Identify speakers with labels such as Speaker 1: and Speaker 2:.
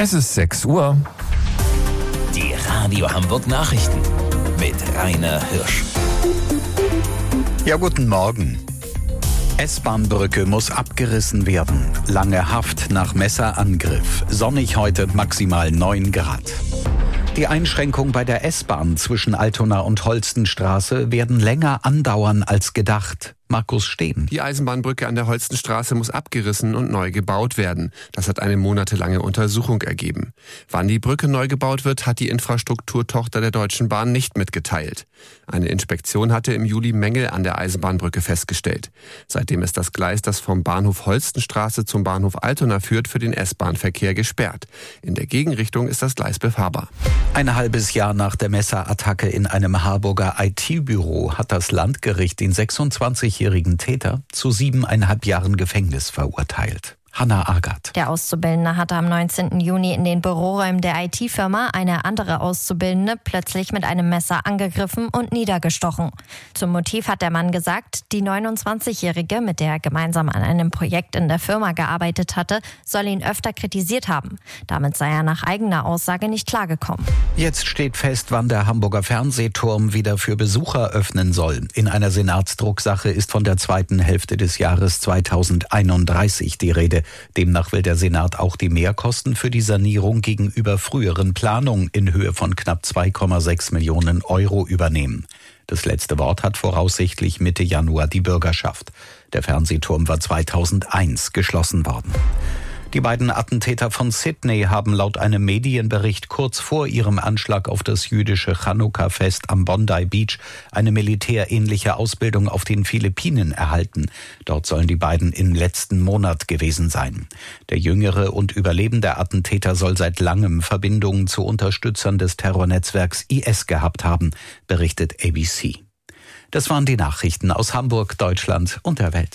Speaker 1: Es ist 6 Uhr.
Speaker 2: Die Radio Hamburg Nachrichten mit Rainer Hirsch.
Speaker 3: Ja, guten Morgen. S-Bahn-Brücke muss abgerissen werden. Lange Haft nach Messerangriff. Sonnig heute, maximal 9 Grad. Die Einschränkungen bei der S-Bahn zwischen Altona und Holstenstraße werden länger andauern als gedacht. Markus Steen.
Speaker 4: Die Eisenbahnbrücke an der Holstenstraße muss abgerissen und neu gebaut werden. Das hat eine monatelange Untersuchung ergeben. Wann die Brücke neu gebaut wird, hat die Infrastrukturtochter der Deutschen Bahn nicht mitgeteilt. Eine Inspektion hatte im Juli Mängel an der Eisenbahnbrücke festgestellt. Seitdem ist das Gleis, das vom Bahnhof Holstenstraße zum Bahnhof Altona führt, für den S-Bahn-Verkehr gesperrt. In der Gegenrichtung ist das Gleis befahrbar.
Speaker 3: Ein halbes Jahr nach der Messerattacke in einem Harburger IT-Büro hat das Landgericht den 26-jährigen Täter zu 7,5 Jahren Gefängnis verurteilt. Hanna Agert.
Speaker 5: Der Auszubildende hatte am 19. Juni in den Büroräumen der IT-Firma eine andere Auszubildende plötzlich mit einem Messer angegriffen und niedergestochen. Zum Motiv hat der Mann gesagt, die 29-Jährige, mit der er gemeinsam an einem Projekt in der Firma gearbeitet hatte, soll ihn öfter kritisiert haben. Damit sei er nach eigener Aussage nicht klargekommen.
Speaker 3: Jetzt steht fest, wann der Hamburger Fernsehturm wieder für Besucher öffnen soll. In einer Senatsdrucksache ist von der zweiten Hälfte des Jahres 2031 die Rede. Demnach will der Senat auch die Mehrkosten für die Sanierung gegenüber früheren Planungen in Höhe von knapp 2,6 Millionen Euro übernehmen. Das letzte Wort hat voraussichtlich Mitte Januar die Bürgerschaft. Der Fernsehturm war 2001 geschlossen worden. Die beiden Attentäter von Sydney haben laut einem Medienbericht kurz vor ihrem Anschlag auf das jüdische Chanukka-Fest am Bondi Beach eine militärähnliche Ausbildung auf den Philippinen erhalten. Dort sollen die beiden im letzten Monat gewesen sein. Der jüngere und überlebende Attentäter soll seit langem Verbindungen zu Unterstützern des Terrornetzwerks IS gehabt haben, berichtet ABC. Das waren die Nachrichten aus Hamburg, Deutschland und der Welt.